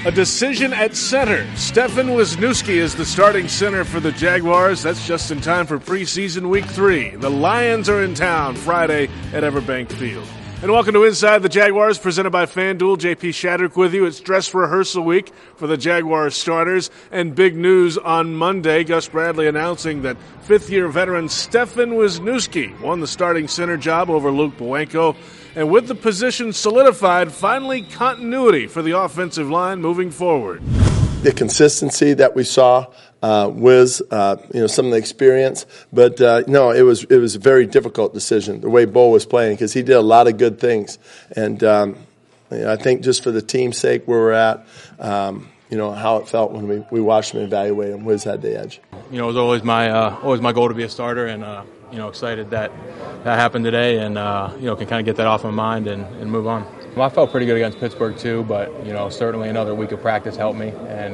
A decision at center. Stefan Wisniewski is the starting center for the Jaguars. That's just in time for preseason week 3. The Lions are in town Friday at Everbank Field. And welcome to Inside the Jaguars, presented by FanDuel. JP Shadrick with you. It's dress rehearsal week for the Jaguars starters. And big news on Monday, Gus Bradley announcing that fifth-year veteran Stefan Wisniewski won the starting center job over Luke Bowanko. And with the position solidified, finally continuity for the offensive line moving forward. The consistency that we saw was, some of the experience. But, no, it was a very difficult decision, the way Bo was playing, because he did a lot of good things. And I think just for the team's sake where we're at, how it felt when we watched him evaluate him, Wiz had the edge. It was always my goal to be a starter, and excited that happened today, and can kind of get that off my mind and move on. Well, I felt pretty good against Pittsburgh too, but certainly another week of practice helped me, and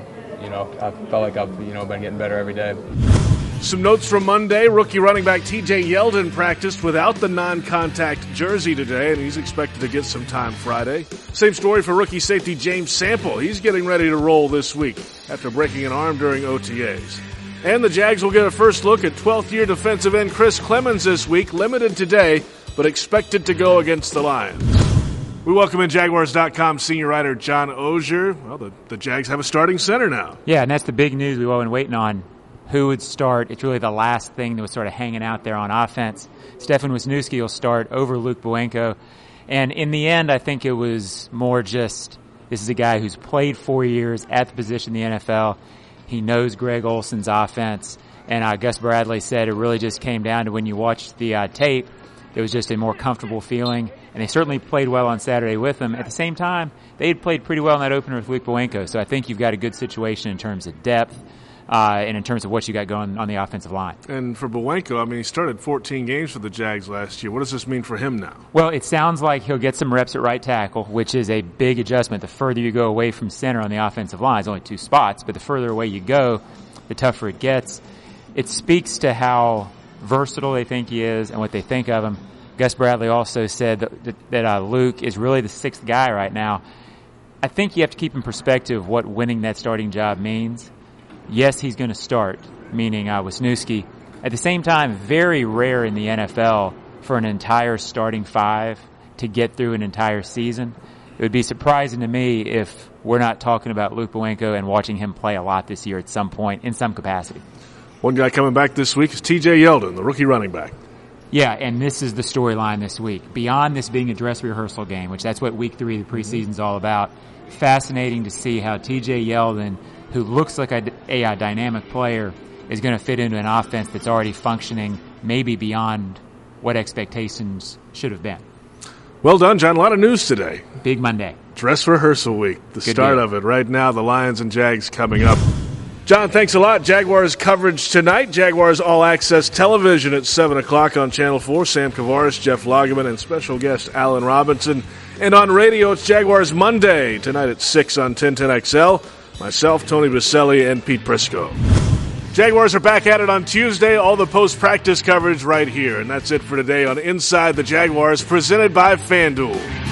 I felt like I've been getting better every day. Some notes from Monday. Rookie running back TJ Yeldon practiced without the non-contact jersey today, and he's expected to get some time Friday. Same story for rookie safety James Sample. He's getting ready to roll this week after breaking an arm during OTAs. And the Jags will get a first look at 12th-year defensive end Chris Clemons this week, limited today, but expected to go against the Lions. We welcome in Jaguars.com senior writer John Oehser. Well, the Jags have a starting center now. Yeah, and that's the big news we've all been waiting on. Who would start? It's really the last thing that was sort of hanging out there on offense. Stefan Wisniewski will start over Luke Bowanko. And in the end, I think it was more just this is a guy who's played 4 years at the position in the NFL. He knows Greg Olson's offense. And Gus Bradley said it really just came down to when you watched the tape, it was just a more comfortable feeling. And they certainly played well on Saturday with him. At the same time, they had played pretty well in that opener with Luke Bowanko. So I think you've got a good situation in terms of depth and in terms of what you got going on the offensive line. And for Bowanko, he started 14 games for the Jags last year. What does this mean for him now? Well, it sounds like he'll get some reps at right tackle, which is a big adjustment. The further you go away from center on the offensive line, it's only 2 spots, but the further away you go, the tougher it gets. It speaks to how versatile they think he is and what they think of him. Gus Bradley also said that Luke is really the 6th guy right now. I think you have to keep in perspective what winning that starting job means. Yes, he's going to start, meaning Wisniewski. At the same time, very rare in the NFL for an entire starting 5 to get through an entire season. It would be surprising to me if we're not talking about Luke Bowanko and watching him play a lot this year at some point in some capacity. One guy coming back this week is TJ Yeldon, the rookie running back. Yeah, and this is the storyline this week. Beyond this being a dress rehearsal game, which that's what week 3 of the preseason's all about, fascinating to see how TJ Yeldon, who looks like a dynamic player, is going to fit into an offense that's already functioning maybe beyond what expectations should have been. Well done, John. A lot of news today. Big Monday. Dress rehearsal week, the Good start deal. of it. Right now, the Lions and Jags coming up. John, thanks a lot. Jaguars coverage tonight. Jaguars All Access Television at 7 o'clock on Channel 4. Sam Kavaris, Jeff Lageman, and special guest Allen Robinson. And on radio, it's Jaguars Monday, tonight at 6 on 1010XL. Myself, Tony Baselli, and Pete Prisco. Jaguars are back at it on Tuesday. All the post-practice coverage right here. And that's it for today on Inside the Jaguars, presented by FanDuel.